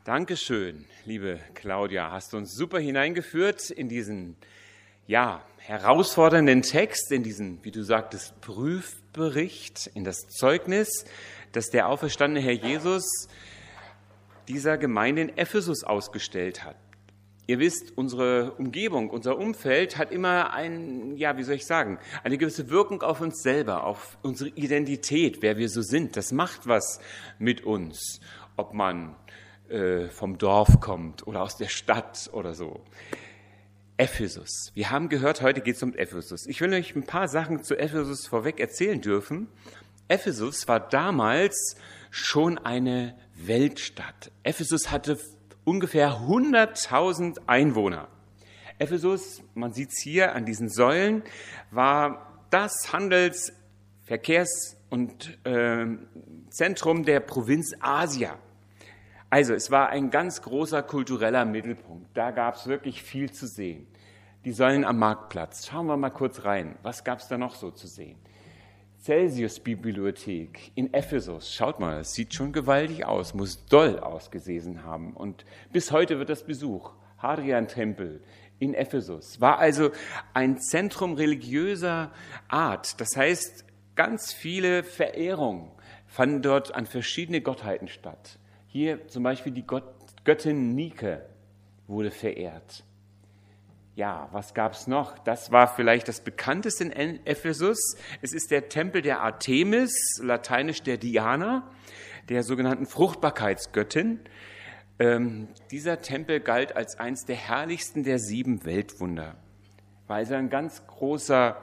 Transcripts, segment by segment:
Dankeschön, liebe Claudia. Hast du uns super hineingeführt in diesen, herausfordernden Text, in diesen, wie du sagtest, Prüfbericht, in das Zeugnis, das der auferstandene Herr Jesus dieser Gemeinde in Ephesus ausgestellt hat. Ihr wisst, unsere Umgebung, unser Umfeld hat immer eine gewisse Wirkung auf uns selber, auf unsere Identität, wer wir so sind. Das macht was mit uns, ob man vom Dorf kommt oder aus der Stadt oder so. Ephesus. Wir haben gehört, heute geht es um Ephesus. Ich will euch ein paar Sachen zu Ephesus vorweg erzählen dürfen. Ephesus war damals schon eine Weltstadt. Ephesus hatte ungefähr 100.000 Einwohner. Ephesus, man sieht es hier an diesen Säulen, war das Handels-, Verkehrs- und Zentrum der Provinz Asia. Also es war ein ganz großer kultureller Mittelpunkt. Da gab es wirklich viel zu sehen. Die Säulen am Marktplatz. Schauen wir mal kurz rein. Was gab es da noch so zu sehen? Celsius-Bibliothek in Ephesus. Schaut mal, das sieht schon gewaltig aus, muss doll ausgesehen haben. Und bis heute wird das Besucht. Hadrian-Tempel in Ephesus. War also ein Zentrum religiöser Art. Das heißt, ganz viele Verehrungen fanden dort an verschiedene Gottheiten statt. Hier zum Beispiel die Göttin Nike wurde verehrt. Ja, was gab es noch? Das war vielleicht das bekannteste in Ephesus. Es ist der Tempel der Artemis, lateinisch der Diana, der sogenannten Fruchtbarkeitsgöttin. Dieser Tempel galt als eines der herrlichsten der 7 Weltwunder. War also ein ganz großer,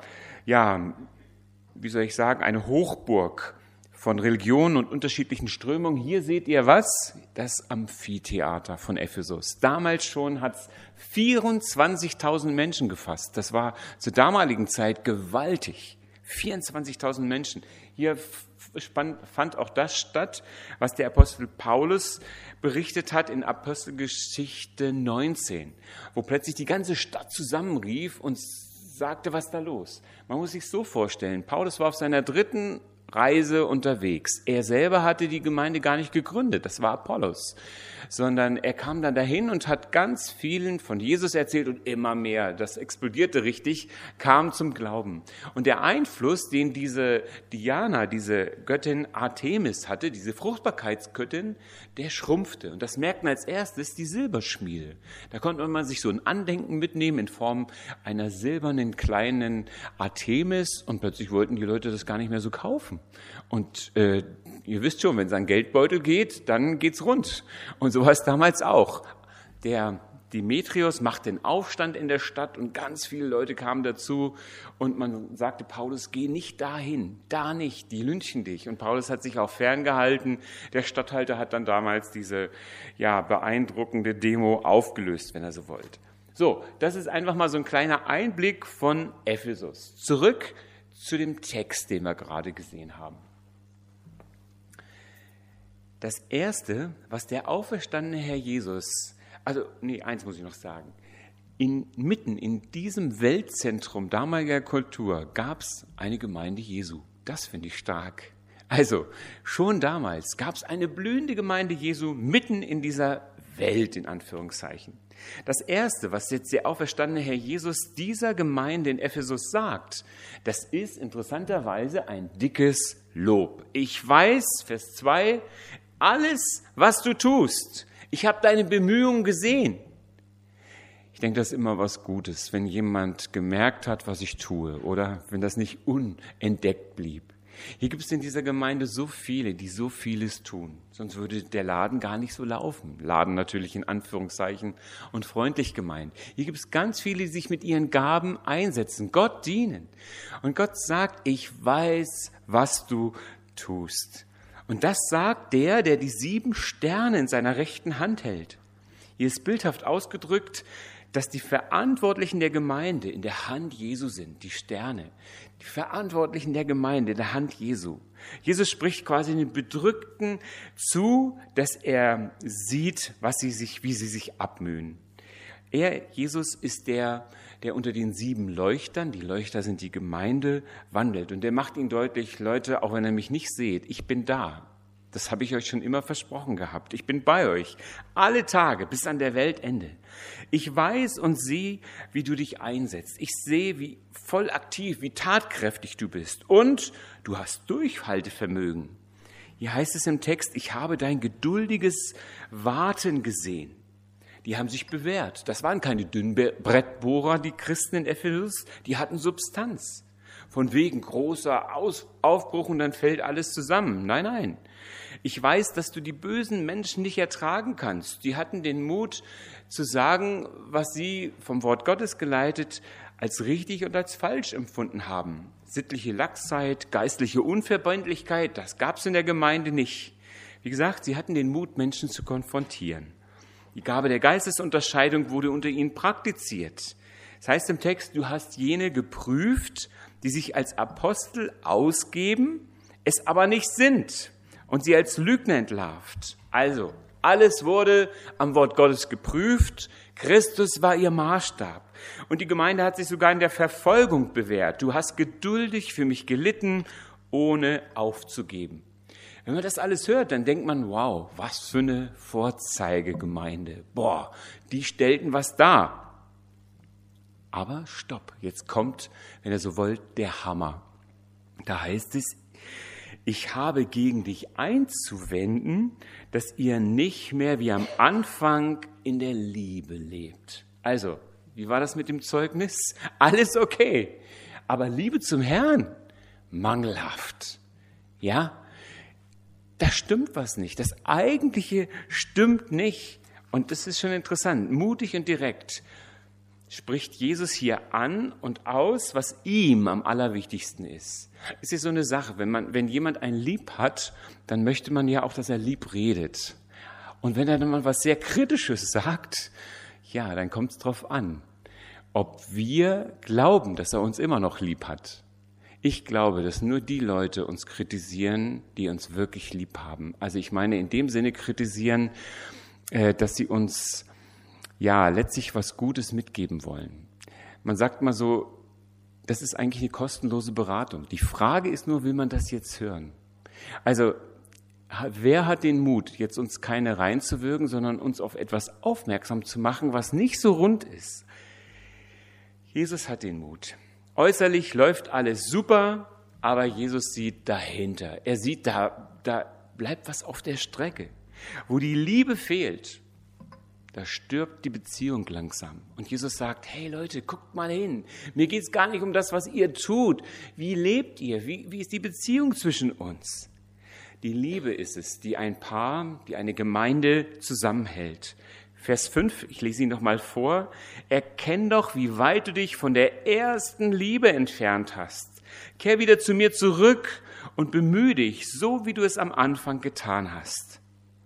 eine Hochburg von Religionen und unterschiedlichen Strömungen. Hier seht ihr was? Das Amphitheater von Ephesus. Damals schon hat es 24.000 Menschen gefasst. Das war zur damaligen Zeit gewaltig. 24.000 Menschen. Hier fand auch das statt, was der Apostel Paulus berichtet hat in Apostelgeschichte 19, wo plötzlich die ganze Stadt zusammenrief und sagte, was da los? Man muss sich so vorstellen, Paulus war auf seiner 3. Reise unterwegs. Er selber hatte die Gemeinde gar nicht gegründet, das war Apollos, sondern er kam dann dahin und hat ganz vielen von Jesus erzählt und immer mehr, das explodierte richtig, kam zum Glauben. Und der Einfluss, den diese Diana, diese Göttin Artemis hatte, diese Fruchtbarkeitsgöttin, der schrumpfte. Und das merkten als erstes die Silberschmiede. Da konnte man sich so ein Andenken mitnehmen in Form einer silbernen kleinen Artemis und plötzlich wollten die Leute das gar nicht mehr so kaufen. Und ihr wisst schon, wenn es an Geldbeutel geht, dann geht's rund. Und so war es damals auch. Der Demetrius macht den Aufstand in der Stadt und ganz viele Leute kamen dazu und man sagte, Paulus, geh nicht dahin, da nicht, die lynchen dich. Und Paulus hat sich auch ferngehalten. Der Statthalter hat dann damals diese beeindruckende Demo aufgelöst, wenn er so wollte. So, das ist einfach mal so ein kleiner Einblick von Ephesus. Zurück zu dem Text, den wir gerade gesehen haben. Das Erste, was der auferstandene Herr Jesus, eins muss ich noch sagen, mitten in diesem Weltzentrum damaliger Kultur gab es eine Gemeinde Jesu. Das finde ich stark. Also, schon damals gab es eine blühende Gemeinde Jesu mitten in dieser Welt, in Anführungszeichen. Das Erste, was jetzt der auferstandene Herr Jesus dieser Gemeinde in Ephesus sagt, das ist interessanterweise ein dickes Lob. Ich weiß, Vers 2, alles, was du tust, ich habe deine Bemühungen gesehen. Ich denke, das ist immer was Gutes, wenn jemand gemerkt hat, was ich tue, oder wenn das nicht unentdeckt blieb. Hier gibt es in dieser Gemeinde so viele, die so vieles tun. Sonst würde der Laden gar nicht so laufen. Laden natürlich in Anführungszeichen und freundlich gemeint. Hier gibt es ganz viele, die sich mit ihren Gaben einsetzen, Gott dienen. Und Gott sagt, ich weiß, was du tust. Und das sagt der die 7 Sterne in seiner rechten Hand hält. Hier ist bildhaft ausgedrückt, dass die Verantwortlichen der Gemeinde in der Hand Jesu sind, die Sterne. Die Verantwortlichen der Gemeinde in der Hand Jesu. Jesus spricht quasi den Bedrückten zu, dass er sieht, wie sie sich abmühen. Jesus ist der unter den 7 Leuchtern, die Leuchter sind die Gemeinde, wandelt. Und der macht ihnen deutlich, Leute, auch wenn ihr mich nicht seht, ich bin da. Das habe ich euch schon immer versprochen gehabt. Ich bin bei euch, alle Tage bis an der Weltende. Ich weiß und sehe, wie du dich einsetzt. Ich sehe, wie voll aktiv, wie tatkräftig du bist. Und du hast Durchhaltevermögen. Hier heißt es im Text, ich habe dein geduldiges Warten gesehen. Die haben sich bewährt. Das waren keine Dünnbrettbohrer, die Christen in Ephesus. Die hatten Substanz. Von wegen großer Aufbruch und dann fällt alles zusammen. Nein, nein. Ich weiß, dass du die bösen Menschen nicht ertragen kannst. Die hatten den Mut zu sagen, was sie vom Wort Gottes geleitet als richtig und als falsch empfunden haben. Sittliche Laxheit, geistliche Unverbindlichkeit, das gab es in der Gemeinde nicht. Wie gesagt, sie hatten den Mut, Menschen zu konfrontieren. Die Gabe der Geistesunterscheidung wurde unter ihnen praktiziert. Das heißt im Text, du hast jene geprüft, die sich als Apostel ausgeben, es aber nicht sind und sie als Lügner entlarvt. Also, alles wurde am Wort Gottes geprüft. Christus war ihr Maßstab. Und die Gemeinde hat sich sogar in der Verfolgung bewährt. Du hast geduldig für mich gelitten, ohne aufzugeben. Wenn man das alles hört, dann denkt man, wow, was für eine Vorzeigegemeinde. Boah, die stellten was dar. Aber stopp, jetzt kommt, wenn ihr so wollt, der Hammer. Da heißt es, ich habe gegen dich einzuwenden, dass ihr nicht mehr wie am Anfang in der Liebe lebt. Also, wie war das mit dem Zeugnis? Alles okay, aber Liebe zum Herrn, mangelhaft. Ja, da stimmt was nicht. Das Eigentliche stimmt nicht. Und das ist schon interessant, mutig und direkt spricht Jesus hier an und aus, was ihm am allerwichtigsten ist. Es ist so eine Sache, wenn jemand einen lieb hat, dann möchte man ja auch, dass er lieb redet. Und wenn er dann mal was sehr Kritisches sagt, ja, dann kommt es drauf an, ob wir glauben, dass er uns immer noch lieb hat. Ich glaube, dass nur die Leute uns kritisieren, die uns wirklich lieb haben. Also ich meine in dem Sinne kritisieren, dass sie uns ja letztlich was Gutes mitgeben wollen. Man sagt mal so, das ist eigentlich eine kostenlose Beratung. Die Frage ist nur, will man das jetzt hören? Also wer hat den Mut, jetzt uns keine reinzuwirken, sondern uns auf etwas aufmerksam zu machen, was nicht so rund ist? Jesus hat den Mut. Äußerlich läuft alles super, aber Jesus sieht dahinter. Er sieht, da bleibt was auf der Strecke. Wo die Liebe fehlt, da stirbt die Beziehung langsam. Und Jesus sagt, hey Leute, guckt mal hin. Mir geht es gar nicht um das, was ihr tut. Wie lebt ihr? Wie ist die Beziehung zwischen uns? Die Liebe ist es, die ein Paar, die eine Gemeinde zusammenhält. Vers 5, ich lese ihn noch mal vor. Erkenn doch, wie weit du dich von der ersten Liebe entfernt hast. Kehr wieder zu mir zurück und bemühe dich, so wie du es am Anfang getan hast.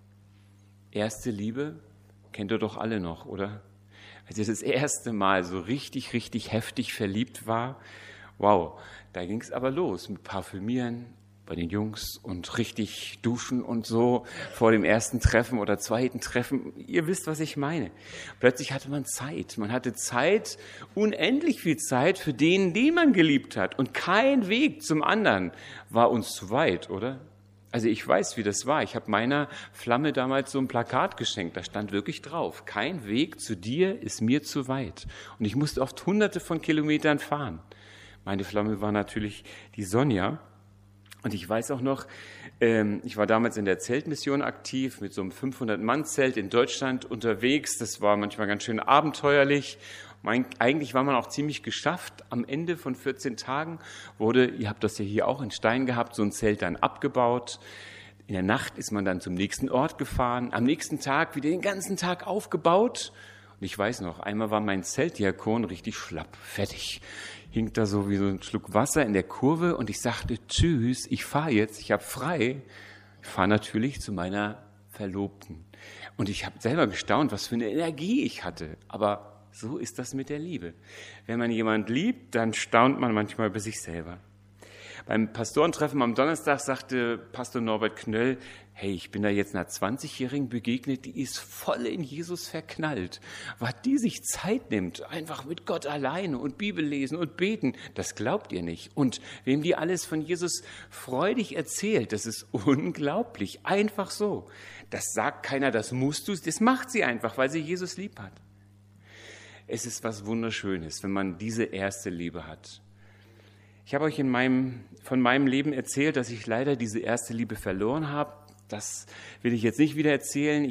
Erste Liebe kennt ihr doch alle noch, oder? Als ich das erste Mal so richtig heftig verliebt war, wow, da ging es aber los mit Parfümieren bei den Jungs und richtig duschen und so vor dem ersten Treffen oder zweiten Treffen. Ihr wisst, was ich meine. Plötzlich hatte man Zeit. Man hatte Zeit, unendlich viel Zeit für den man geliebt hat. Und kein Weg zum anderen war uns zu weit, oder? Also ich weiß, wie das war. Ich habe meiner Flamme damals so ein Plakat geschenkt. Da stand wirklich drauf, kein Weg zu dir ist mir zu weit. Und ich musste oft hunderte von Kilometern fahren. Meine Flamme war natürlich die Sonja. Und ich weiß auch noch, ich war damals in der Zeltmission aktiv, mit so einem 500-Mann-Zelt in Deutschland unterwegs. Das war manchmal ganz schön abenteuerlich. Eigentlich war man auch ziemlich geschafft. Am Ende von 14 Tagen wurde, ihr habt das ja hier auch in Stein gehabt, so ein Zelt dann abgebaut. In der Nacht ist man dann zum nächsten Ort gefahren. Am nächsten Tag wieder den ganzen Tag aufgebaut. Und ich weiß noch, einmal war mein Zeltdiakon richtig schlapp, fertig. Hing da so wie so ein Schluck Wasser in der Kurve und ich sagte, tschüss, ich fahre jetzt, ich habe frei. Ich fahre natürlich zu meiner Verlobten. Und ich habe selber gestaunt, was für eine Energie ich hatte. Aber so ist das mit der Liebe. Wenn man jemand liebt, dann staunt man manchmal über sich selber. Beim Pastorentreffen am Donnerstag sagte Pastor Norbert Knöll, hey, ich bin da jetzt einer 20-Jährigen begegnet, die ist voll in Jesus verknallt. Was die sich Zeit nimmt, einfach mit Gott alleine und Bibel lesen und beten, das glaubt ihr nicht. Und wem die alles von Jesus freudig erzählt, das ist unglaublich, einfach so. Das sagt keiner, das musst du, das macht sie einfach, weil sie Jesus lieb hat. Es ist was Wunderschönes, wenn man diese erste Liebe hat. Ich habe euch von meinem Leben erzählt, dass ich leider diese erste Liebe verloren habe. Das will ich jetzt nicht wieder erzählen.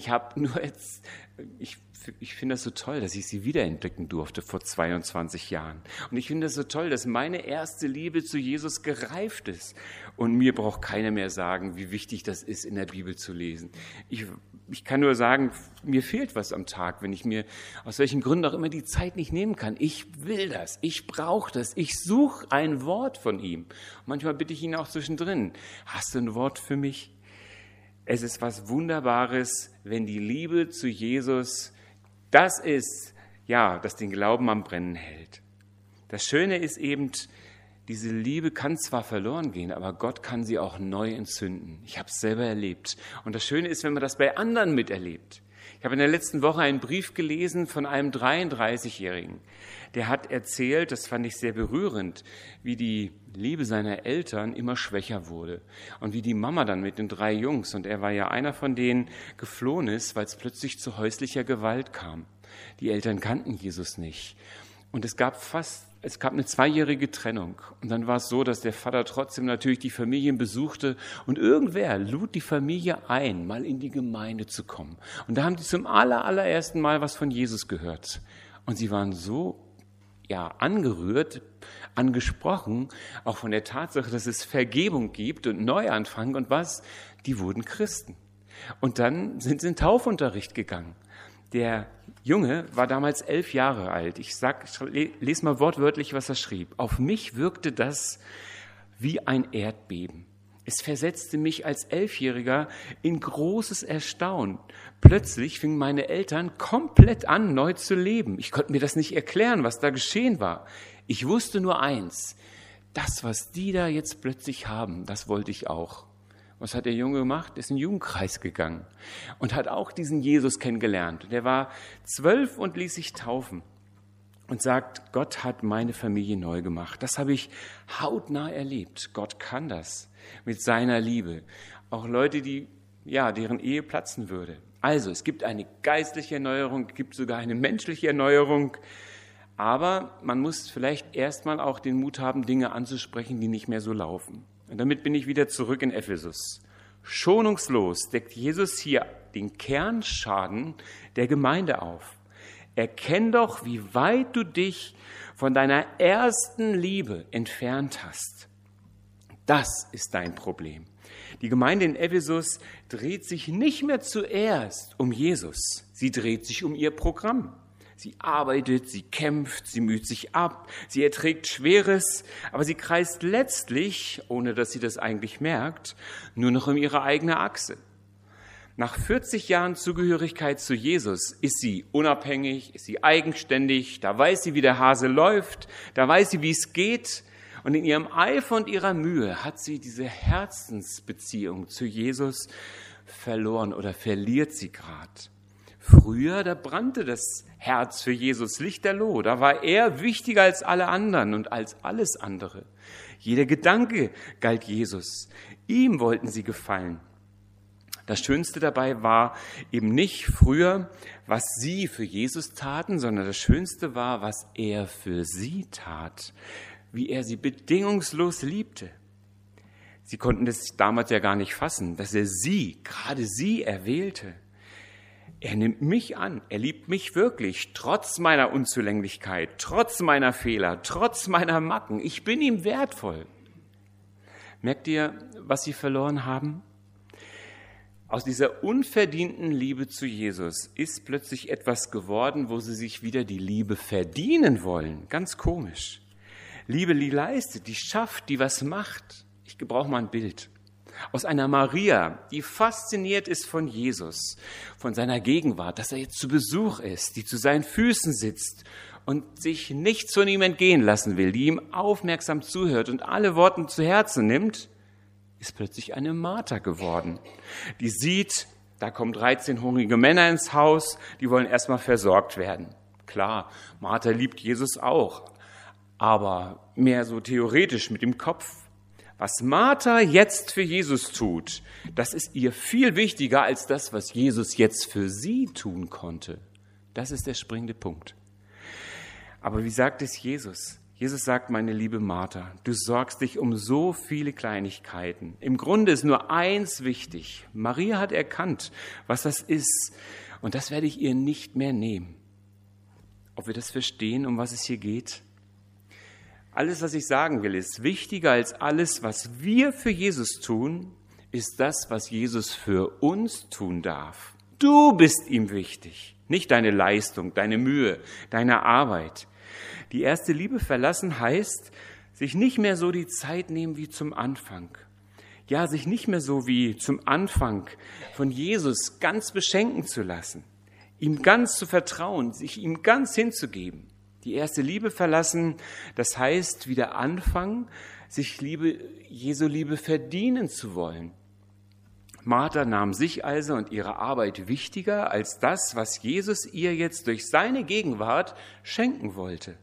Ich finde das so toll, dass ich sie wiederentdecken durfte vor 22 Jahren. Und ich finde das so toll, dass meine erste Liebe zu Jesus gereift ist. Und mir braucht keiner mehr sagen, wie wichtig das ist, in der Bibel zu lesen. Ich kann nur sagen, mir fehlt was am Tag, wenn ich mir aus welchen Gründen auch immer die Zeit nicht nehmen kann. Ich will das, ich brauche das, ich suche ein Wort von ihm. Manchmal bitte ich ihn auch zwischendrin, hast du ein Wort für mich? Es ist was Wunderbares, wenn die Liebe zu Jesus das ist, ja, das den Glauben am Brennen hält. Das Schöne ist eben, diese Liebe kann zwar verloren gehen, aber Gott kann sie auch neu entzünden. Ich habe es selber erlebt. Und das Schöne ist, wenn man das bei anderen miterlebt. Ich habe in der letzten Woche einen Brief gelesen von einem 33-Jährigen. Der hat erzählt, das fand ich sehr berührend, wie die Liebe seiner Eltern immer schwächer wurde. Und wie die Mama dann mit den 3 Jungs, und er war ja einer von denen, geflohen ist, weil es plötzlich zu häuslicher Gewalt kam. Die Eltern kannten Jesus nicht. Und es gab eine 2-jährige Trennung. Und dann war es so, dass der Vater trotzdem natürlich die Familien besuchte. Und irgendwer lud die Familie ein, mal in die Gemeinde zu kommen. Und da haben die zum allerersten Mal was von Jesus gehört. Und sie waren so angerührt, angesprochen, auch von der Tatsache, dass es Vergebung gibt und Neuanfang und was, die wurden Christen. Und dann sind sie in Taufunterricht gegangen. Der Junge war damals 11 Jahre alt. Ich lese mal wortwörtlich, was er schrieb. Auf mich wirkte das wie ein Erdbeben. Es versetzte mich als 11-Jähriger in großes Erstaunen. Plötzlich fingen meine Eltern komplett an, neu zu leben. Ich konnte mir das nicht erklären, was da geschehen war. Ich wusste nur eins, das, was die da jetzt plötzlich haben, das wollte ich auch. Was hat der Junge gemacht? Ist in den Jugendkreis gegangen und hat auch diesen Jesus kennengelernt. Und er war 12 und ließ sich taufen und sagt, Gott hat meine Familie neu gemacht. Das habe ich hautnah erlebt. Gott kann das mit seiner Liebe. Auch Leute, deren Ehe platzen würde. Also, es gibt eine geistliche Erneuerung, es gibt sogar eine menschliche Erneuerung. Aber man muss vielleicht erstmal auch den Mut haben, Dinge anzusprechen, die nicht mehr so laufen. Und damit bin ich wieder zurück in Ephesus. Schonungslos deckt Jesus hier den Kernschaden der Gemeinde auf. Erkenn doch, wie weit du dich von deiner ersten Liebe entfernt hast. Das ist dein Problem. Die Gemeinde in Ephesus dreht sich nicht mehr zuerst um Jesus. Sie dreht sich um ihr Programm. Sie arbeitet, sie kämpft, sie müht sich ab, sie erträgt Schweres, aber sie kreist letztlich, ohne dass sie das eigentlich merkt, nur noch um ihre eigene Achse. Nach 40 Jahren Zugehörigkeit zu Jesus ist sie unabhängig, ist sie eigenständig, da weiß sie, wie der Hase läuft, da weiß sie, wie es geht. Und in ihrem Eifer und ihrer Mühe hat sie diese Herzensbeziehung zu Jesus verloren oder verliert sie gerade. Früher, da brannte das Herz für Jesus lichterloh. Da war er wichtiger als alle anderen und als alles andere. Jeder Gedanke galt Jesus. Ihm wollten sie gefallen. Das Schönste dabei war eben nicht früher, was sie für Jesus taten, sondern das Schönste war, was er für sie tat. Wie er sie bedingungslos liebte. Sie konnten das damals ja gar nicht fassen, dass er gerade sie erwählte. Er nimmt mich an, er liebt mich wirklich, trotz meiner Unzulänglichkeit, trotz meiner Fehler, trotz meiner Macken. Ich bin ihm wertvoll. Merkt ihr, was sie verloren haben? Aus dieser unverdienten Liebe zu Jesus ist plötzlich etwas geworden, wo sie sich wieder die Liebe verdienen wollen. Ganz komisch. Liebe, die leistet, die schafft, die was macht. Ich gebrauche mal ein Bild. Aus einer Maria, die fasziniert ist von Jesus, von seiner Gegenwart, dass er jetzt zu Besuch ist, die zu seinen Füßen sitzt und sich nichts von ihm entgehen lassen will, die ihm aufmerksam zuhört und alle Worte zu Herzen nimmt, ist plötzlich eine Martha geworden. Die sieht, da kommen 13 hungrige Männer ins Haus, die wollen erstmal versorgt werden. Klar, Martha liebt Jesus auch, aber mehr so theoretisch mit dem Kopf. Was Martha jetzt für Jesus tut, das ist ihr viel wichtiger als das, was Jesus jetzt für sie tun konnte. Das ist der springende Punkt. Aber wie sagt es Jesus? Jesus sagt, meine liebe Martha, du sorgst dich um so viele Kleinigkeiten. Im Grunde ist nur eins wichtig. Maria hat erkannt, was das ist. Und das werde ich ihr nicht mehr nehmen. Ob wir das verstehen, um was es hier geht? Alles, was ich sagen will, ist wichtiger als alles, was wir für Jesus tun, ist das, was Jesus für uns tun darf. Du bist ihm wichtig, nicht deine Leistung, deine Mühe, deine Arbeit. Die erste Liebe verlassen heißt, sich nicht mehr so die Zeit nehmen wie zum Anfang. Ja, sich nicht mehr so wie zum Anfang von Jesus ganz beschenken zu lassen, ihm ganz zu vertrauen, sich ihm ganz hinzugeben. Die erste Liebe verlassen, das heißt wieder anfangen, sich Jesu Liebe verdienen zu wollen. Martha nahm sich also und ihre Arbeit wichtiger als das, was Jesus ihr jetzt durch seine Gegenwart schenken wollte.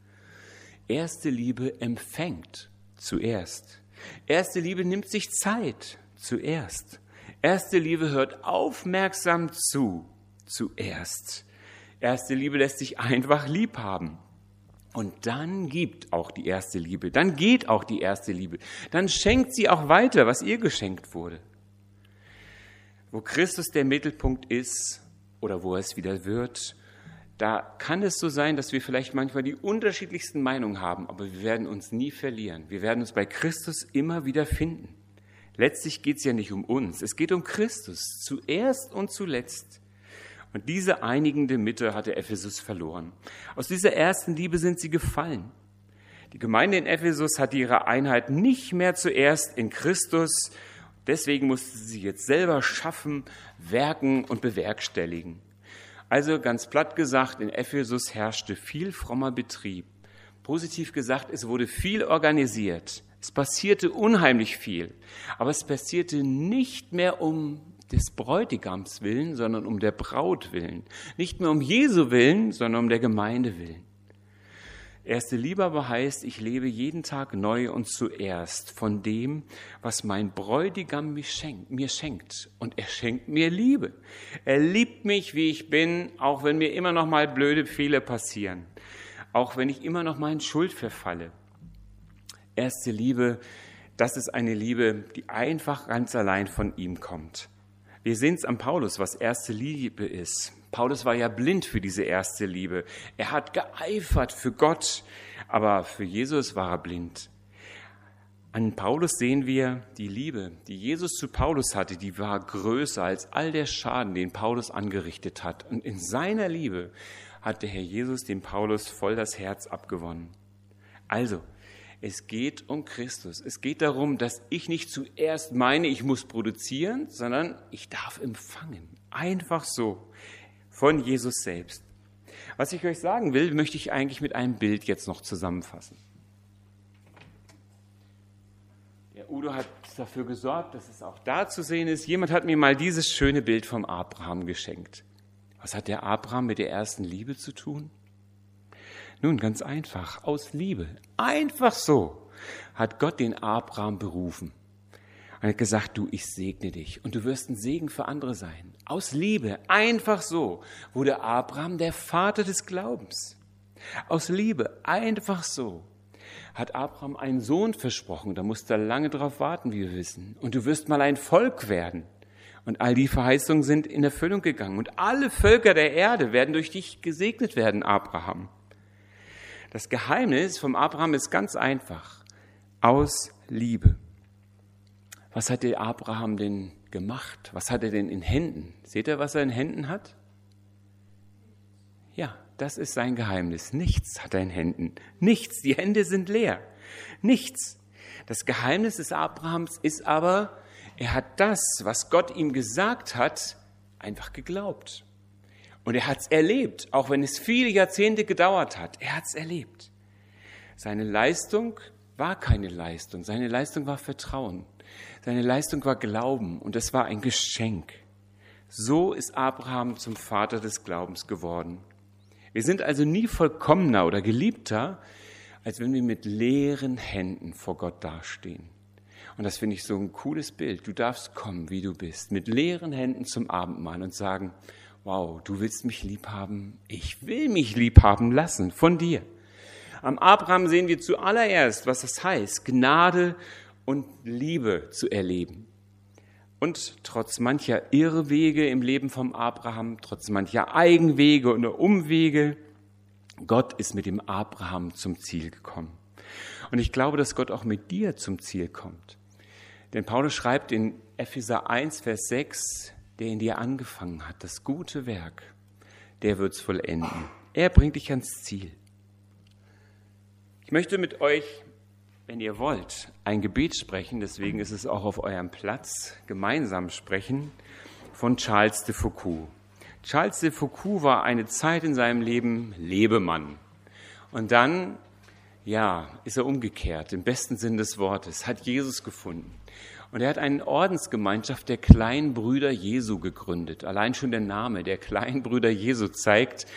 Erste Liebe empfängt zuerst. Erste Liebe nimmt sich Zeit zuerst. Erste Liebe hört aufmerksam zu zuerst. Erste Liebe lässt sich einfach lieb haben. Und dann gibt auch die erste Liebe, dann geht auch die erste Liebe, dann schenkt sie auch weiter, was ihr geschenkt wurde. Wo Christus der Mittelpunkt ist oder wo es wieder wird, da kann es so sein, dass wir vielleicht manchmal die unterschiedlichsten Meinungen haben, aber wir werden uns nie verlieren. Wir werden uns bei Christus immer wieder finden. Letztlich geht es ja nicht um uns, es geht um Christus, zuerst und zuletzt. Und diese einigende Mitte hatte Ephesus verloren. Aus dieser ersten Liebe sind sie gefallen. Die Gemeinde in Ephesus hatte ihre Einheit nicht mehr zuerst in Christus. Deswegen musste sie jetzt selber schaffen, werken und bewerkstelligen. Also ganz platt gesagt, in Ephesus herrschte viel frommer Betrieb. Positiv gesagt, es wurde viel organisiert. Es passierte unheimlich viel. Aber es passierte nicht mehr um des Bräutigams willen, sondern um der Braut willen. Nicht mehr um Jesu willen, sondern um der Gemeinde willen. Erste Liebe aber heißt, ich lebe jeden Tag neu und zuerst von dem, was mein Bräutigam mir schenkt. Und er schenkt mir Liebe. Er liebt mich, wie ich bin, auch wenn mir immer noch mal blöde Fehler passieren. Auch wenn ich immer noch mal in Schuld verfalle. Erste Liebe, das ist eine Liebe, die einfach ganz allein von ihm kommt. Wir sehen es am Paulus, was erste Liebe ist. Paulus war ja blind für diese erste Liebe. Er hat geeifert für Gott, aber für Jesus war er blind. An Paulus sehen wir, die Liebe, die Jesus zu Paulus hatte, die war größer als all der Schaden, den Paulus angerichtet hat. Und in seiner Liebe hat der Herr Jesus dem Paulus voll das Herz abgewonnen. Also, es geht um Christus. Es geht darum, dass ich nicht zuerst meine, ich muss produzieren, sondern ich darf empfangen. Einfach so. Von Jesus selbst. Was ich euch sagen will, möchte ich eigentlich mit einem Bild jetzt noch zusammenfassen. Der Udo hat dafür gesorgt, dass es auch da zu sehen ist. Jemand hat mir mal dieses schöne Bild vom Abraham geschenkt. Was hat der Abraham mit der ersten Liebe zu tun? Nun, ganz einfach, aus Liebe. Einfach so hat Gott den Abraham berufen. Er hat gesagt, du, ich segne dich und du wirst ein Segen für andere sein. Aus Liebe, einfach so, wurde Abraham der Vater des Glaubens. Aus Liebe, einfach so, hat Abraham einen Sohn versprochen. Da musste er lange drauf warten, wie wir wissen. Und du wirst mal ein Volk werden. Und all die Verheißungen sind in Erfüllung gegangen. Und alle Völker der Erde werden durch dich gesegnet werden, Abraham. Das Geheimnis vom Abraham ist ganz einfach. Aus Liebe. Was hat der Abraham denn gemacht? Was hat er denn in Händen? Seht ihr, was er in Händen hat? Ja, das ist sein Geheimnis. Nichts hat er in Händen. Nichts. Die Hände sind leer. Nichts. Das Geheimnis des Abrahams ist aber, Er hat das, was Gott ihm gesagt hat, einfach geglaubt. Und er hat es erlebt, auch wenn es viele Jahrzehnte gedauert hat. Er hat es erlebt. Seine Leistung war keine Leistung. Seine Leistung war Vertrauen. Seine Leistung war Glauben. Und es war ein Geschenk. So ist Abraham zum Vater des Glaubens geworden. Wir sind also nie vollkommener oder geliebter, als wenn wir mit leeren Händen vor Gott dastehen. Und das finde ich so ein cooles Bild. Du darfst kommen, wie du bist, mit leeren Händen zum Abendmahl und sagen, wow, du willst mich lieb haben? Ich will mich lieb haben lassen von dir. Am Abraham sehen wir zuallererst, was es heißt, Gnade und Liebe zu erleben. Und trotz mancher Irrwege im Leben vom Abraham, trotz mancher Eigenwege und Umwege, Gott ist mit dem Abraham zum Ziel gekommen. Und ich glaube, dass Gott auch mit dir zum Ziel kommt. Denn Paulus schreibt in Epheser 1, Vers 6, der in dir angefangen hat, das gute Werk, der wird es vollenden. Er bringt dich ans Ziel. Ich möchte mit euch, wenn ihr wollt, ein Gebet sprechen, deswegen ist es auch auf eurem Platz, gemeinsam sprechen, von Charles de Foucauld. Charles de Foucauld war eine Zeit in seinem Leben Lebemann. Und dann, ist er umgekehrt, im besten Sinn des Wortes, hat Jesus gefunden. Und er hat eine Ordensgemeinschaft der kleinen Brüder Jesu gegründet. Allein schon der Name der kleinen Brüder Jesu zeigt,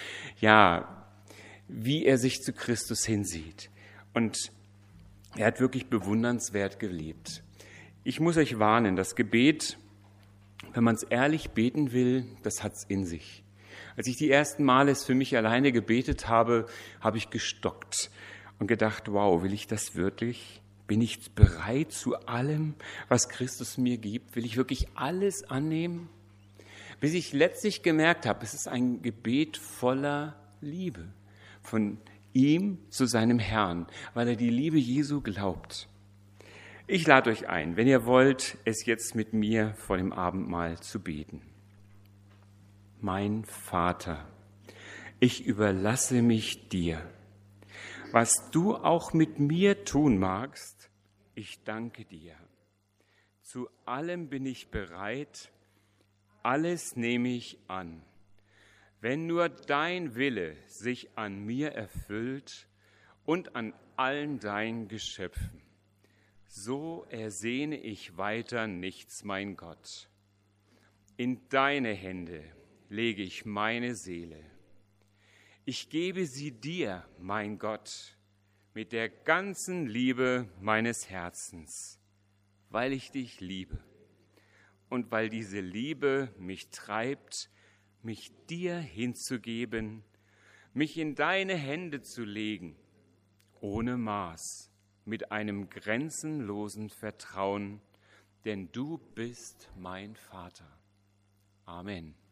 wie er sich zu Christus hinsieht. Und er hat wirklich bewundernswert gelebt. Ich muss euch warnen, das Gebet, wenn man es ehrlich beten will, das hat es in sich. Als ich die ersten Male es für mich alleine gebetet habe, habe ich gestockt und gedacht, wow, will ich das wirklich? Bin ich bereit zu allem, was Christus mir gibt? Will ich wirklich alles annehmen? Bis ich letztlich gemerkt habe, es ist ein Gebet voller Liebe von ihm zu seinem Herrn, weil er die Liebe Jesu glaubt. Ich lade euch ein, wenn ihr wollt, es jetzt mit mir vor dem Abendmahl zu beten. Mein Vater, ich überlasse mich dir. Was du auch mit mir tun magst, ich danke dir. Zu allem bin ich bereit, alles nehme ich an. Wenn nur dein Wille sich an mir erfüllt und an allen deinen Geschöpfen, so ersehne ich weiter nichts, mein Gott. In deine Hände lege ich meine Seele. Ich gebe sie dir, mein Gott, mit der ganzen Liebe meines Herzens, weil ich dich liebe und weil diese Liebe mich treibt, mich dir hinzugeben, mich in deine Hände zu legen, ohne Maß, mit einem grenzenlosen Vertrauen, denn du bist mein Vater. Amen.